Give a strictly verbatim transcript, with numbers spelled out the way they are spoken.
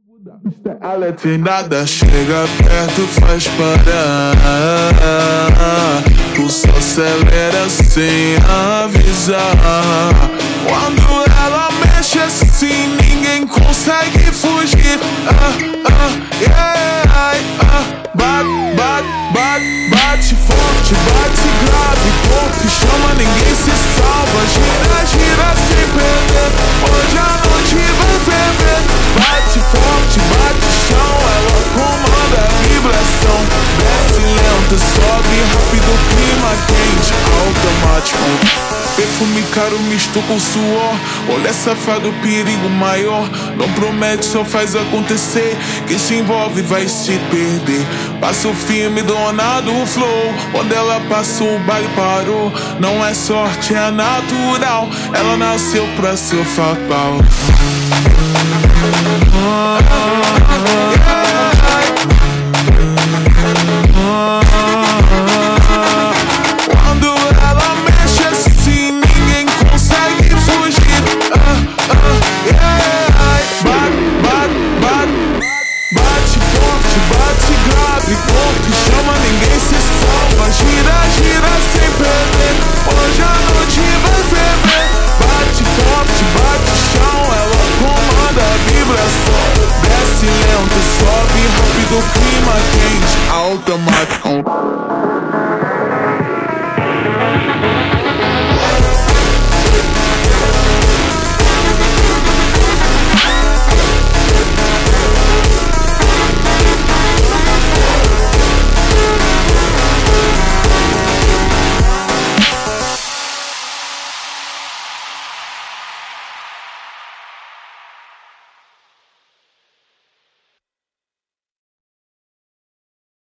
A letra e nada chega perto, faz parar. Tu só acelera sem avisar. Quando ela mexe assim, ninguém consegue fugir. Ah, ah, yeah, ah. Bate, bate, bate, bate forte, bate grave. Corpo chama, ninguém se salva. Gira, gira sem perder. Hoje a noite vai ferver. Bate forte, bate chão. Ela comanda a vibração. Desce lento, sobe rápido. Clima quente, automático. Perfume caro misto com suor. Olha safado, perigo maior. Não promete, só faz acontecer. Quem se envolve vai se perder. Passa o filme, dona do flow. Quando ela passou, o baile parou. Não é sorte, é natural. Ela nasceu pra ser fatal.